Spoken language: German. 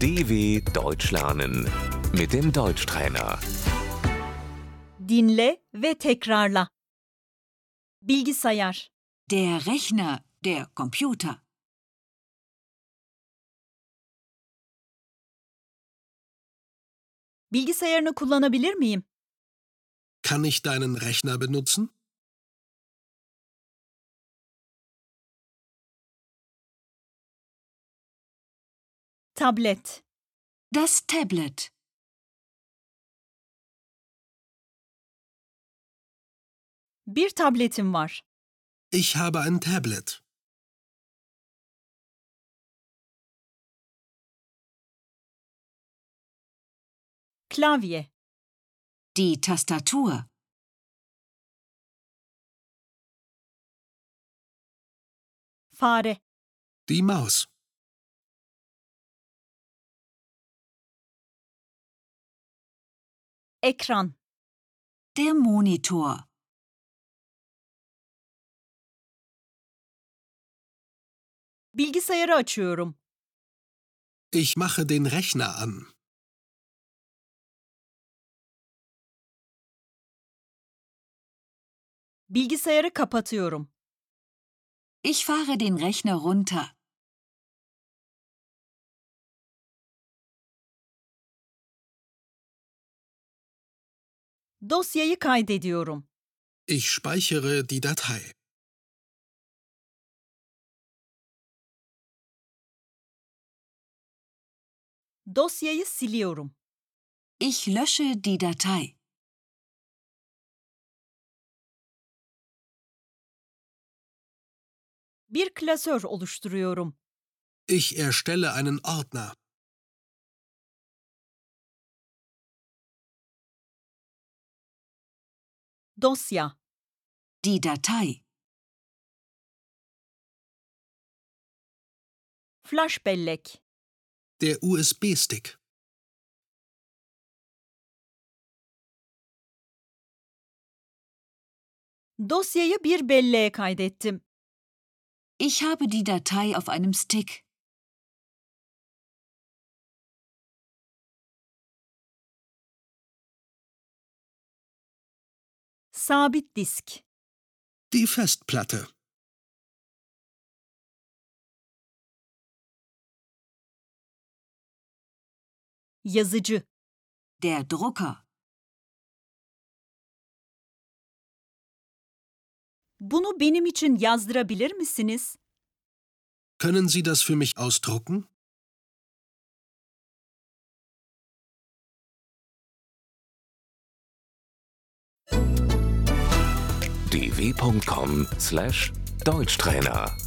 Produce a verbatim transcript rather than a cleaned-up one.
D W Deutsch lernen mit dem Deutschtrainer. Dinle ve tekrarla. Bilgisayar, Der Rechner, der Computer. bilgisayarını kullanabilir miyim? Kann ich deinen Rechner benutzen? Tablet, Das Tablet. bir tabletim var. Ich habe ein Tablet. Klavye, Die Tastatur. fare, Die Maus. ekran, Der Monitor. bilgisayarı açıyorum. Ich mache den Rechner an. Bilgisayarı kapatıyorum. Ich fahre den Rechner runter. Dosyayı kaydediyorum. Ich speichere die Datei. Dosyayı siliyorum. Ich lösche die Datei. Bir klasör oluşturuyorum. Ich erstelle einen Ordner. Dosya, Die Datei. flash bellek, Der U S B-Stick. dosyayı bir belleğe kaydettim. Ich habe die Datei auf einem Stick. Sabit disk, Die Festplatte. yazıcı, Der Drucker. bunu benim için yazdırabilir misiniz? Können Sie das für mich ausdrucken? d w punkt com slash Deutschtrainer